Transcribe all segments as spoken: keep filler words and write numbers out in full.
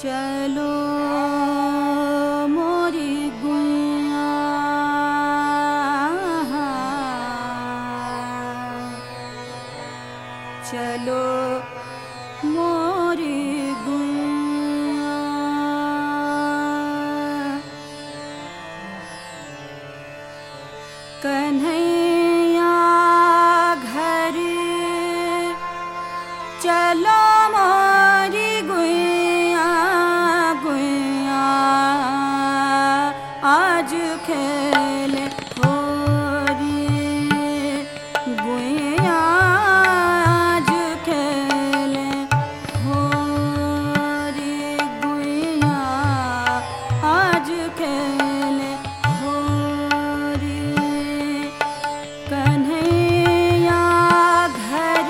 चलो मोरी गुइया, चलो मोरी गुइया, कन्हैया घर चलो मोरी गुइया, गुइया आज खेल होरी, गुइया आज खेल होरी, गुइया आज खेल होरी, कन्हैया घर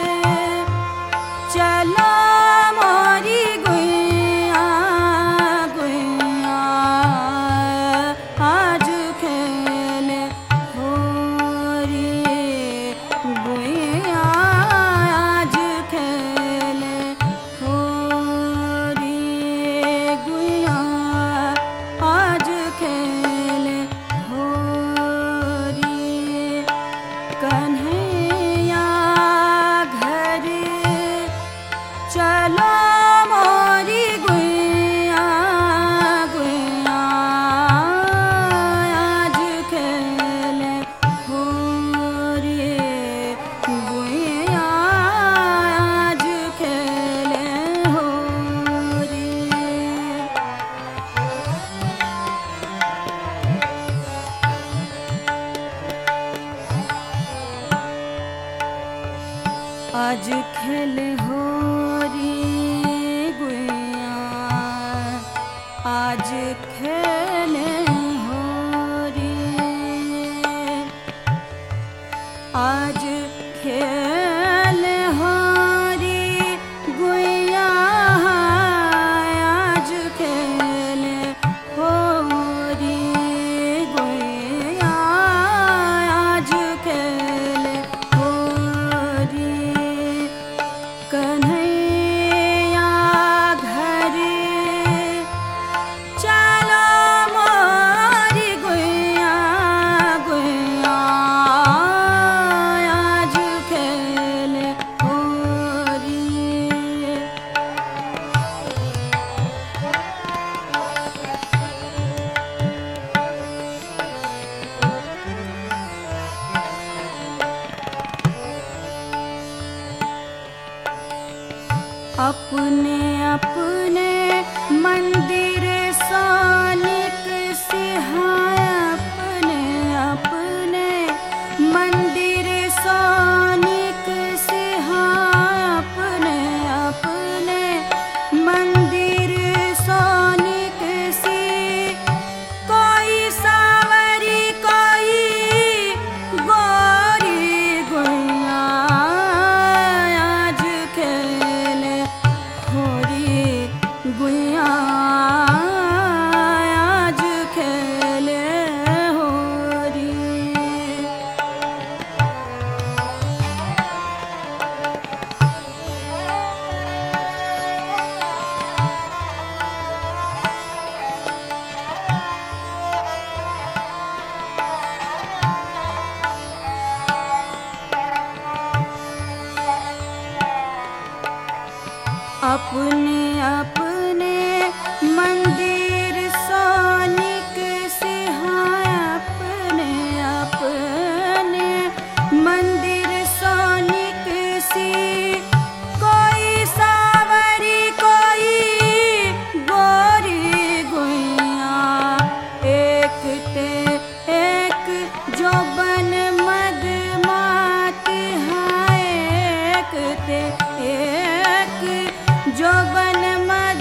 चलो मोरी गुइया, गुइया आज खेल होरी, गुइया आज खेल होरी, गुइया आज खेल होरी, कन्हैया घर चलो मोरी गुइया, गुइया आज खेल होरी, गुइया आज खेल होरी। आज खेल होरी, गुइया आज खेल होरी, आज खेल होरी, गुइया आज खेल होरी, गुइया आज खेल होरी, कन्हैया घर चलो मोरी गुइया, गुइया आज खेल होरी। अपने अपने मंदिर सोनिक सिहाय, अपने अपने मंदिर सोनिक सिहाय, अपने अपने मंदिर सोनिक सी, कोई सावरी कोई गोरी, गुइया आज खेल होरी, गुइया आज खेल होरी। अपने अपने मंदिर सोनिक सिहाय, अपने अपने मंदिर सोनिक सी, कोई सावरी कोई गोरी, गुइया एक ते एक जोबन मद मात है, एक ते एक जोबन मद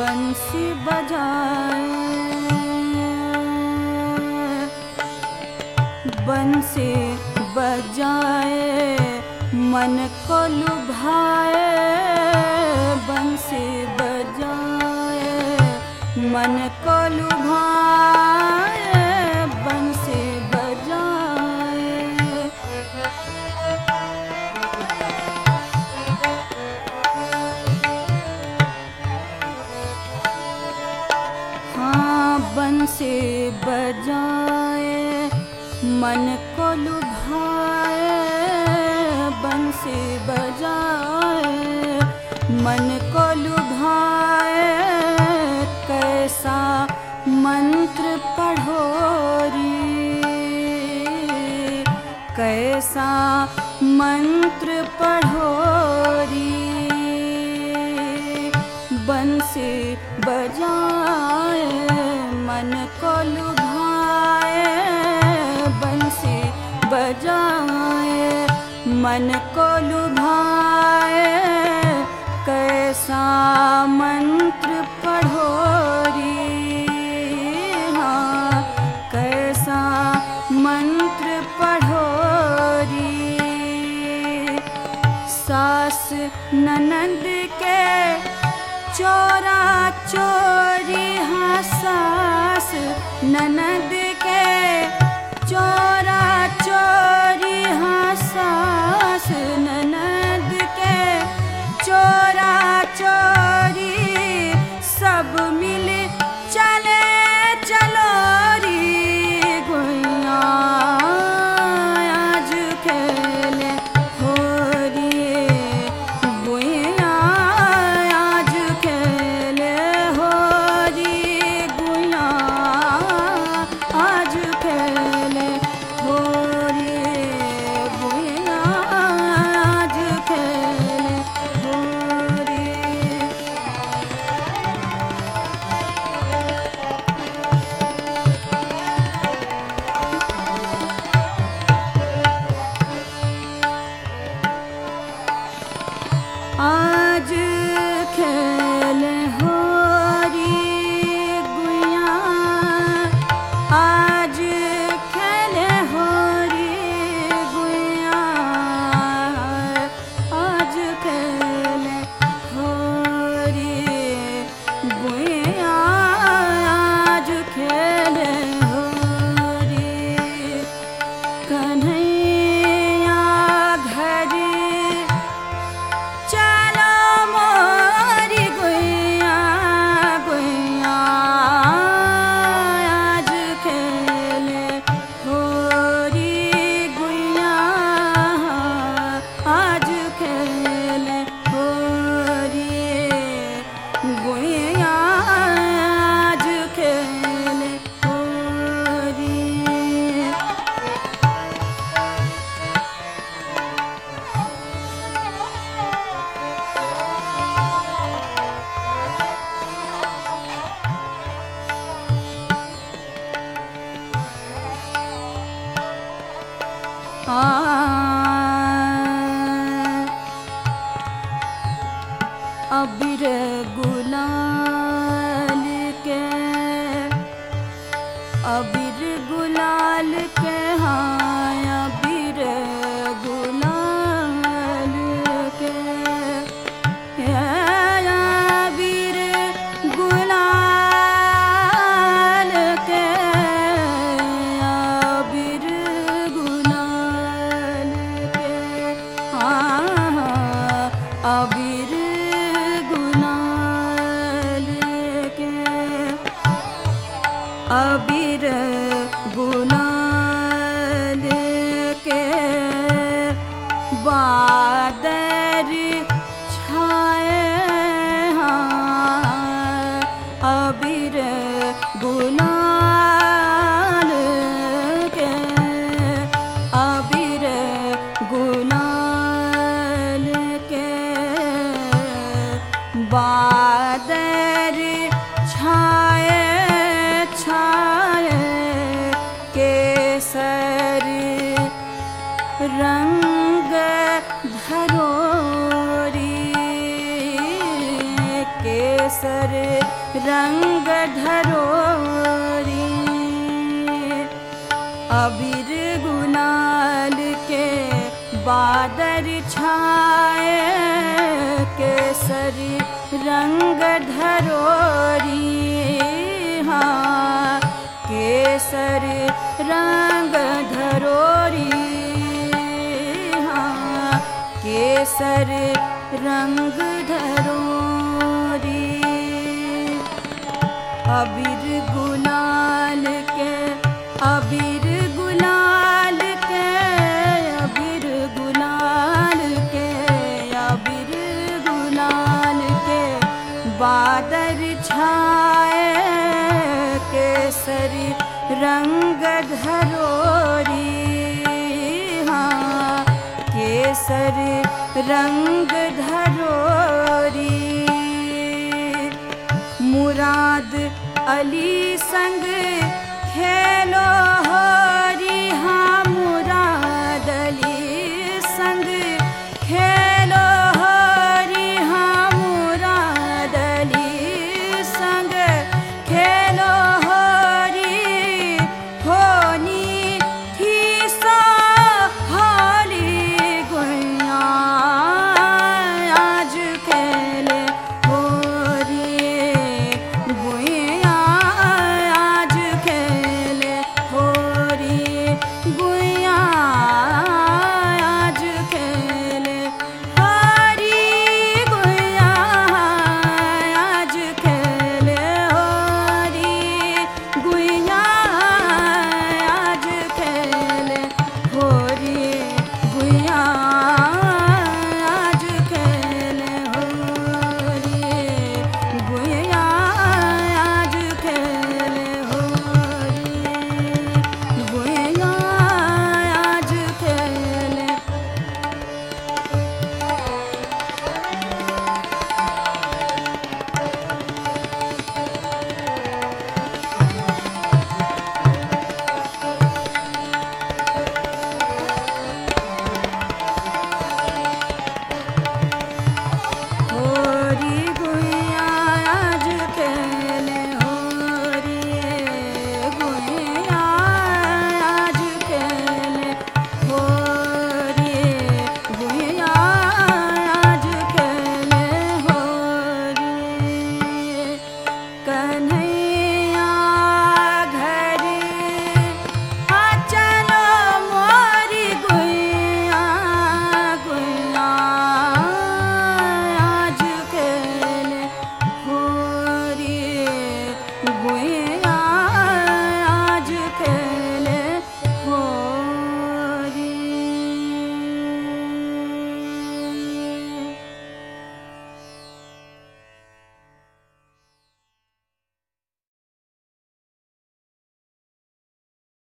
बंसी बजाए बंसी बजाए मन को लुभाए बंसी बजाए मन को लुभाए बंसी बजाए। हाँ बंसी बजाए मन को लुभाए बंसी बजाए मन को लुभाए कैसा मंत्र पढ़ोरी कैसा मंत्र पढ़ोरी बंसी बजाए मन को लुभाए बंसी बजाए मन को लुभाए कैसा मंत्र पढ़ोरी हाँ कैसा मंत्र पढ़ोरी। सास ननद के चोरा चोरी हाँ सास ननद के चोरा चोरी हाँ सास ननद के चोरा चोरी सब मिल चले चलोरी गुइया आज खेले होरी गुइया आज खेले होरी गुइया आज खेले होरी गुइया आज खेले होरी। आज खेले होरी गुइया आज खेले होरी गुइया आज खेले होरी गुइया आज खेले होरी। कन्हैया घर चलो मोरी गुइया गुइया आज खेले होरी गुइया आज खेले होरी गुइया आज खेले होरी। अबीर गुलाल के अबीर गुलाल के हाँ अबीर गुलाल के अबीर गुलाल के अबीर गुलाल के हाँ अबीर गुलाल के अबीर गुलाल के बादर छाए हाँ अबीर गुलाल के अबीर गुलाल के बादर छाए छाए के रंग धरोरी। अबीर गुलाल के बादल छाए केसरी रंग धरोरी। हाँ केसरी रंग धरोरी। हाँ केसरी रंग धरोरी। अबीर गुलाल के अबीर गुलाल के अबीर गुलाल के अबीर गुलाल के बादल छाए केसरी रंग धरोरी। हाँ केसरी रंग धरोरी। मुराद अली संग खेलो होरी। हाँ